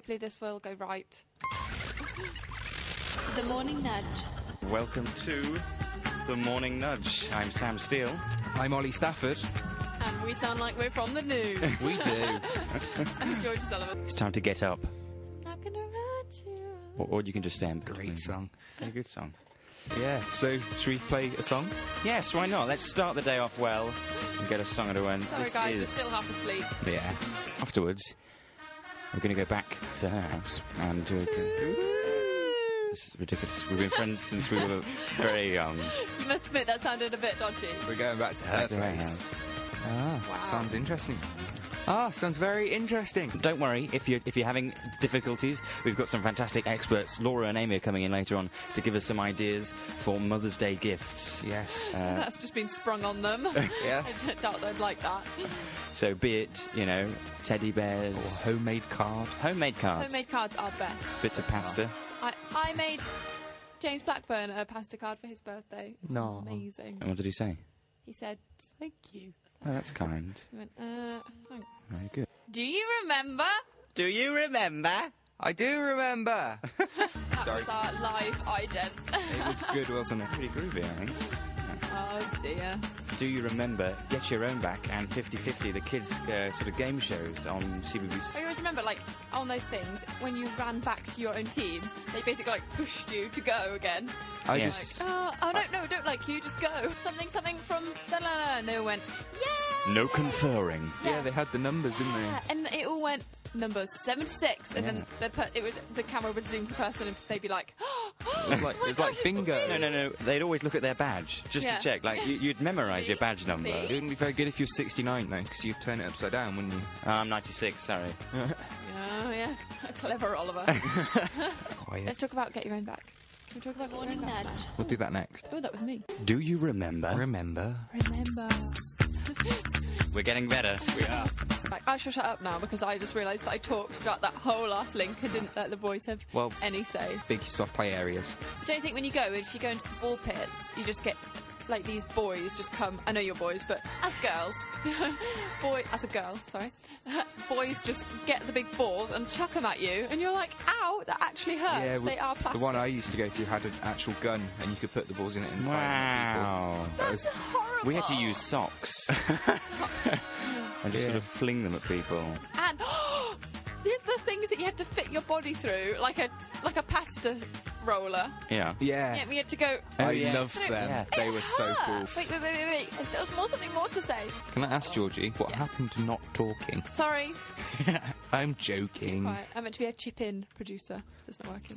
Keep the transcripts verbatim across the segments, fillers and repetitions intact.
hopefully this will go right. The Morning Nudge. Welcome to The Morning Nudge. I'm Sam Steele. I'm Ollie Stafford. And we sound like we're from the news. We do. I'm George Sullivan. It's time to get up. Not gonna hurt you. Or, or you can just stand. Great song. Very good song. Yeah, so should we play a song? Yes, why not? Let's start the day off well and get a song at a end. Sorry This guys, is... we're still half asleep. Yeah. Afterwards, we're going to go back to her house and do a... This is ridiculous. We've been friends since we were very young. You must admit that sounded a bit dodgy. We're going back to her Back to her place. house. Ah, Wow. sounds interesting. Ah, sounds very interesting. Don't worry, if you're, if you're having difficulties, we've got some fantastic experts. Laura and Amy are coming in later on to give us some ideas for Mother's Day gifts. Yes. Uh, That's just been sprung on them. Yes. I doubt they'd like that. so be it, you know, teddy bears, Or homemade card. homemade cards, Homemade cards are best. bits of pasta. I, I made James Blackburn a pasta card for his birthday. It was No. amazing. And what did he say? He said, thank you. Oh, that's kind. He went, uh, thanks. Very good. Do you remember? Do you remember? I do remember. That Sorry. was our live ident. It was good, wasn't it? Pretty groovy, I think. Oh dear. Do you remember Get Your Own Back and fifty fifty, the kids' uh, sort of game shows on C B B C? I always remember, like, on those things, when you ran back to your own team, they basically, like, pushed you to go again. I Yes. just... Oh, oh no, no, don't like you, just go. Something, something from da la la. And they all went, yeah! No conferring. Yeah, they had the numbers, didn't Yeah, they? and it all went number seventy-six, and Yeah. then the per- it would the camera would zoom to the person, and they'd be like, oh, It was like, my it was like gosh, it's bingo. No, no, no. They'd always look at their badge just Yeah. to check. Like you, you'd memorise your badge number. B. It wouldn't be very good if you're sixty-nine, though, because you'd turn it upside down, wouldn't you? Oh, I'm ninety-six. Sorry. Oh yes, clever Oliver. Oh, yeah. Let's talk about Get Your Own Back. Can we talk about Morning Nudge? We'll do that next. Oh, that was me. Do you remember? Remember? Remember. We're getting better. We are. Right, I shall shut up now because I just realised that I talked throughout that whole last link and didn't let the boys have Well- any say. Big soft play areas. Don't you think when you go, if you go into the ball pits, you just get, like, these boys just come, I know you're boys, but as girls, boy, as a girl, sorry, boys just get the big balls and chuck them at you, and you're like, ow, that actually hurts. Yeah, They are plastic. the one I used to go to had an actual gun, and you could put the balls in it and fire Wow. at people. That was... Horrible. We had to use socks and just Yeah. sort of fling them at people. And the, the things that you had to fit your body through, like a like a pasta roller. Yeah. Yeah. Yeah, we had to go. Oh, I yes. loved them. Yeah. They were so It cool. hurt. Wait, wait, wait, wait, wait. There's, there's more, something more to say. Can I ask Georgie what Yeah. happened to not talking? Sorry. I'm joking. Quiet. I'm meant to be a chip-in producer. It's not working.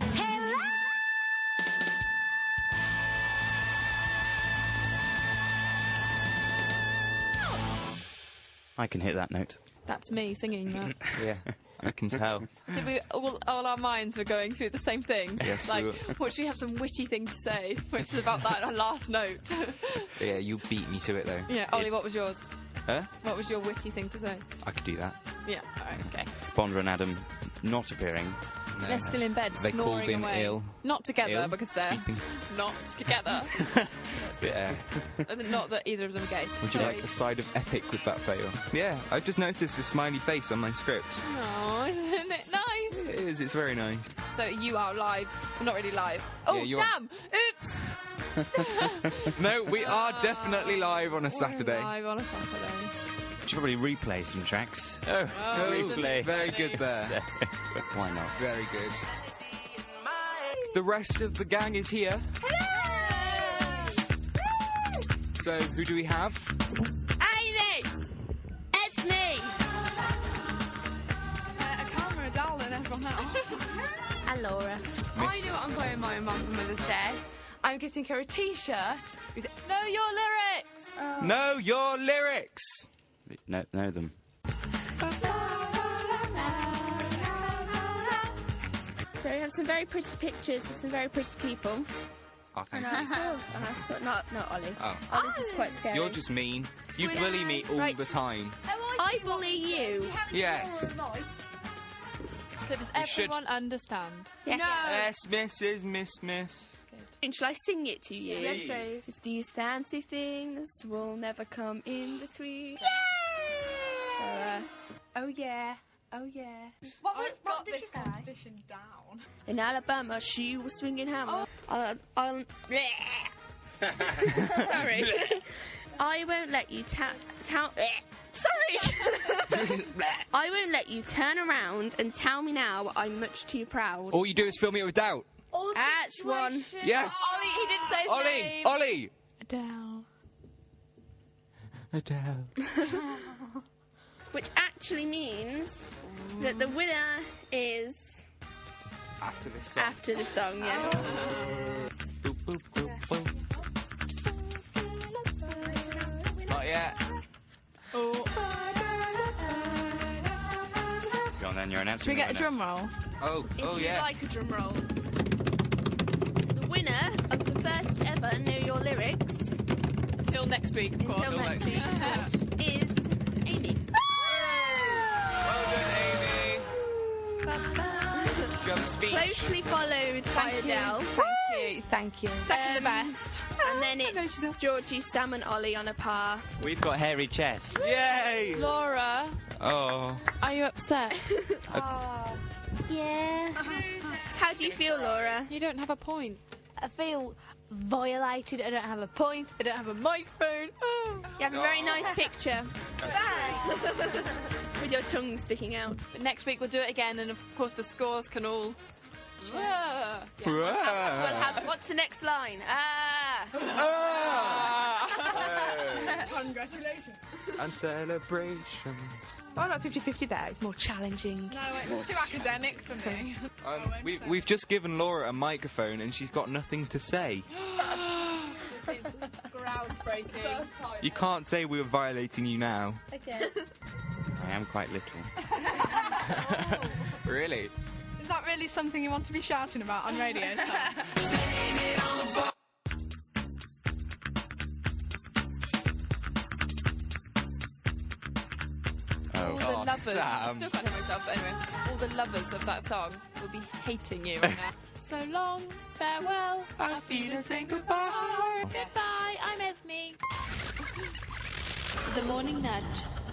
I can hit that note. That's me singing that. Yeah, I can tell. So we all, all our minds were going through the same thing. Yes, Like, we were. what should we have some witty thing to say? Which is about that last note. Yeah, you beat me to it though. Yeah, Ollie, what was yours? Huh? What was your witty thing to say? I could do that. Yeah, alright, okay. Bonder and Adam not appearing. No, They're no. still in bed, They snoring called in away. ill. Not together, Ill? because they're Sleeping. not together. Yeah. Not that either of them are gay. Would you Sorry. like a side of epic with that fail? Yeah, I've just noticed a smiley face on my script. Oh, isn't it nice? It is, it's very nice. So you are live. Well, not really live. Oh, Yeah, you're- damn! Oops! No, we are definitely live on a We're Saturday. live on a Saturday. Should probably replay some tracks. Oh, Oh, isn't it very funny? good there. Why not? Very good. The rest of the gang is here. So, who do we have? Amy! It's me! Uh, a camera, darling, everyone else. And Laura. I know what I'm buying my mum for Mother's Day. I'm getting her a T-shirt with Know Your Lyrics. Know your lyrics! Know, know them. So we have some very pretty pictures of some very pretty people. Oh, thank And our you. school. And our school. Not, not Ollie. Oh. Ollie's is quite scary. You're just mean. You bully me all Right. the time. I bully you. Yes. So does We should- everyone understand? Yes. Yes, Missus Miss Miss. And shall I sing it to you? Yes, please. It's these fancy things will never come in between. So, uh, oh yeah, Oh yeah. What, I've what got did this she say? competition down. In Alabama, she was swinging hammer. Uh, I'll, sorry. I won't let you ta- ta- Sorry. I won't let you turn around and tell me now I'm much too proud. All you do is fill me with doubt. All That's one. situations- Yes. Ollie, he didn't say his Ollie! name. Ollie! Adele. Adele. Which actually means that the winner is After this song. after the song, yes. Boop, boop, boop, boop. Not yet. Oh. Go on then, you're announcing. Should we get a the drum winner. roll? Oh, If oh you'd yeah. like a drum roll. The winner of the first ever Know Your Lyrics, Till next week, of course. until next week, is Amy. Well done, Amy. Drum speech. Closely followed by Thank you. Adele. Thank you. Thank you. Second the Um, best. And then it's Georgie, Sam and Ollie on a par. We've got hairy chests. Yay! Laura, Oh. are you upset? Yeah. How do you feel, Laura? You don't have a point. I feel violated. I don't have a point. I don't have a microphone. Oh. You have a very nice picture. With your tongue sticking out. But next week we'll do it again, and of course the scores can all. Yeah. Yeah. We'll have, what's the next line? Ah! Congratulations. And celebrations. I like fifty fifty there. It's more challenging. No, it was too academic for me. Um, we, we've just given Laura a microphone and she's got nothing to say. This is groundbreaking. You can't say we were violating you now. Okay. I am quite little. Really? Is that really something you want to be shouting about on radio? Sam? All Oh. the Oh, lovers. Sam. I still can't hear myself, but anyway. All the lovers of that song will be hating you right now. So long, farewell, auf Wiedersehen, goodbye. Goodbye, I'm Esme. The Morning Nudge.